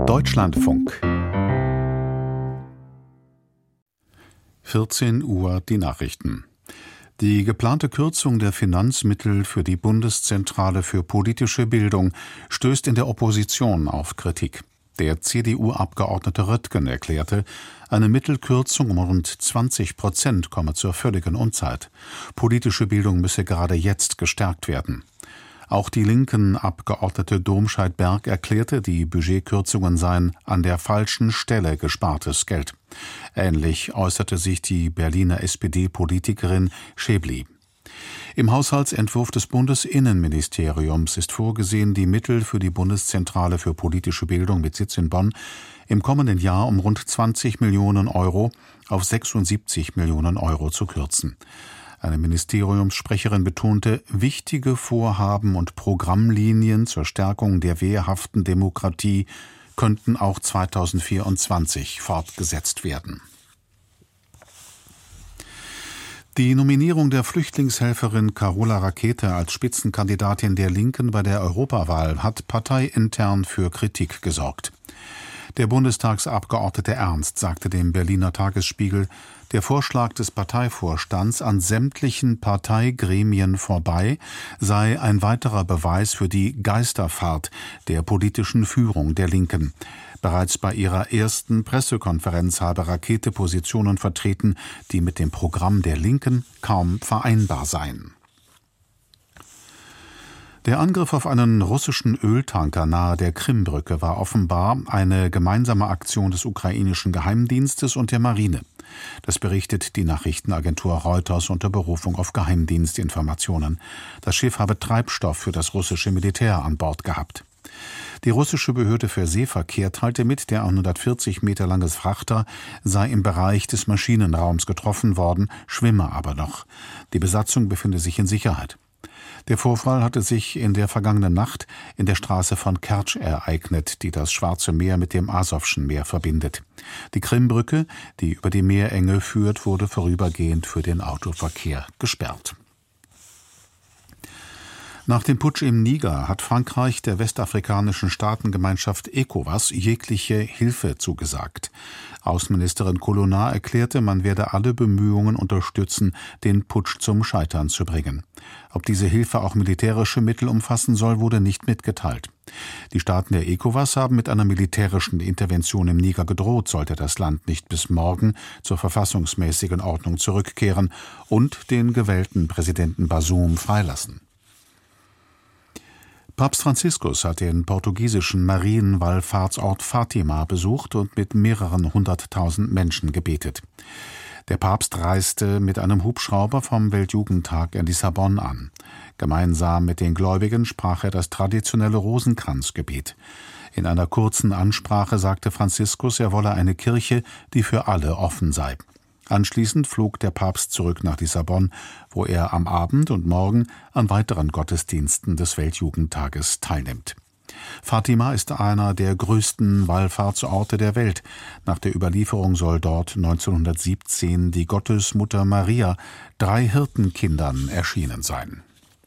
Deutschlandfunk. 14 Uhr die Nachrichten. Die geplante Kürzung der Finanzmittel für die Bundeszentrale für politische Bildung stößt in der Opposition auf Kritik. Der CDU-Abgeordnete Röttgen erklärte, eine Mittelkürzung um rund 20% komme zur völligen Unzeit. Politische Bildung müsse gerade jetzt gestärkt werden. Auch die linken Abgeordnete Domscheit-Berg erklärte, die Budgetkürzungen seien an der falschen Stelle gespartes Geld. Ähnlich äußerte sich die Berliner SPD-Politikerin Schäbli. Im Haushaltsentwurf des Bundesinnenministeriums ist vorgesehen, die Mittel für die Bundeszentrale für politische Bildung mit Sitz in Bonn im kommenden Jahr um rund 20 Millionen Euro auf 76 Millionen Euro zu kürzen. Eine Ministeriumssprecherin betonte, wichtige Vorhaben und Programmlinien zur Stärkung der wehrhaften Demokratie könnten auch 2024 fortgesetzt werden. Die Nominierung der Flüchtlingshelferin Carola Rackete als Spitzenkandidatin der Linken bei der Europawahl hat parteiintern für Kritik gesorgt. Der Bundestagsabgeordnete Ernst sagte dem Berliner Tagesspiegel, der Vorschlag des Parteivorstands an sämtlichen Parteigremien vorbei sei ein weiterer Beweis für die Geisterfahrt der politischen Führung der Linken. Bereits bei ihrer ersten Pressekonferenz habe Rackete Positionen vertreten, die mit dem Programm der Linken kaum vereinbar seien. Der Angriff auf einen russischen Öltanker nahe der Krimbrücke war offenbar eine gemeinsame Aktion des ukrainischen Geheimdienstes und der Marine. Das berichtet die Nachrichtenagentur Reuters unter Berufung auf Geheimdienstinformationen. Das Schiff habe Treibstoff für das russische Militär an Bord gehabt. Die russische Behörde für Seeverkehr teilte mit, der 140 Meter lange Frachter sei im Bereich des Maschinenraums getroffen worden, schwimme aber noch. Die Besatzung befinde sich in Sicherheit. Der Vorfall hatte sich in der vergangenen Nacht in der Straße von Kertsch ereignet, die das Schwarze Meer mit dem Asowschen Meer verbindet. Die Krimbrücke, die über die Meerenge führt, wurde vorübergehend für den Autoverkehr gesperrt. Nach dem Putsch im Niger hat Frankreich der westafrikanischen Staatengemeinschaft ECOWAS jegliche Hilfe zugesagt. Außenministerin Colonna erklärte, man werde alle Bemühungen unterstützen, den Putsch zum Scheitern zu bringen. Ob diese Hilfe auch militärische Mittel umfassen soll, wurde nicht mitgeteilt. Die Staaten der ECOWAS haben mit einer militärischen Intervention im Niger gedroht, sollte das Land nicht bis morgen zur verfassungsmäßigen Ordnung zurückkehren und den gewählten Präsidenten Bazoum freilassen. Papst Franziskus hat den portugiesischen Marienwallfahrtsort Fatima besucht und mit mehreren 100.000 Menschen gebetet. Der Papst reiste mit einem Hubschrauber vom Weltjugendtag in Lissabon an. Gemeinsam mit den Gläubigen sprach er das traditionelle Rosenkranzgebet. In einer kurzen Ansprache sagte Franziskus, er wolle eine Kirche, die für alle offen sei. Anschließend flog der Papst zurück nach Lissabon, wo er am Abend und morgen an weiteren Gottesdiensten des Weltjugendtages teilnimmt. Fatima ist einer der größten Wallfahrtsorte der Welt. Nach der Überlieferung soll dort 1917 die Gottesmutter Maria 3 Hirtenkindern erschienen sein.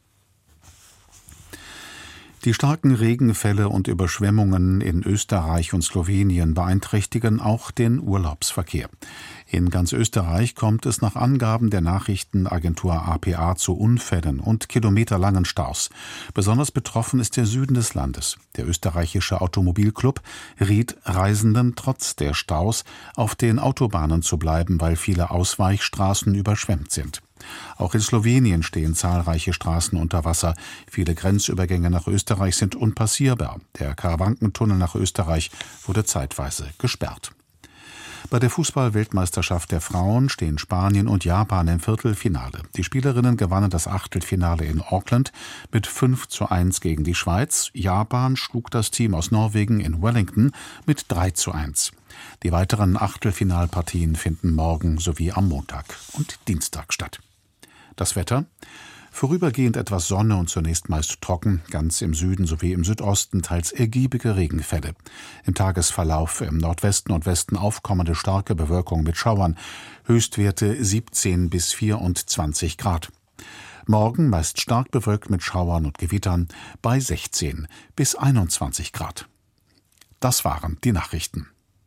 Die starken Regenfälle und Überschwemmungen in Österreich und Slowenien beeinträchtigen auch den Urlaubsverkehr. In ganz Österreich kommt es nach Angaben der Nachrichtenagentur APA zu Unfällen und kilometerlangen Staus. Besonders betroffen ist der Süden des Landes. Der österreichische Automobilclub riet Reisenden trotz der Staus auf den Autobahnen zu bleiben, weil viele Ausweichstraßen überschwemmt sind. Auch in Slowenien stehen zahlreiche Straßen unter Wasser. Viele Grenzübergänge nach Österreich sind unpassierbar. Der Karawankentunnel nach Österreich wurde zeitweise gesperrt. Bei der Fußball-Weltmeisterschaft der Frauen stehen Spanien und Japan im Viertelfinale. Die Spielerinnen gewannen das Achtelfinale in Auckland mit 5:1 gegen die Schweiz. Japan schlug das Team aus Norwegen in Wellington mit 3:1. Die weiteren Achtelfinalpartien finden morgen sowie am Montag und Dienstag statt. Das Wetter: vorübergehend etwas Sonne und zunächst meist trocken, ganz im Süden sowie im Südosten teils ergiebige Regenfälle. Im Tagesverlauf im Nordwesten und Westen aufkommende starke Bewölkung mit Schauern, Höchstwerte 17 bis 24 Grad. Morgen meist stark bewölkt mit Schauern und Gewittern bei 16 bis 21 Grad. Das waren die Nachrichten.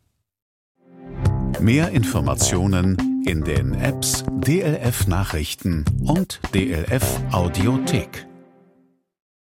Mehr Informationen in den Apps DLF Nachrichten und DLF Audiothek.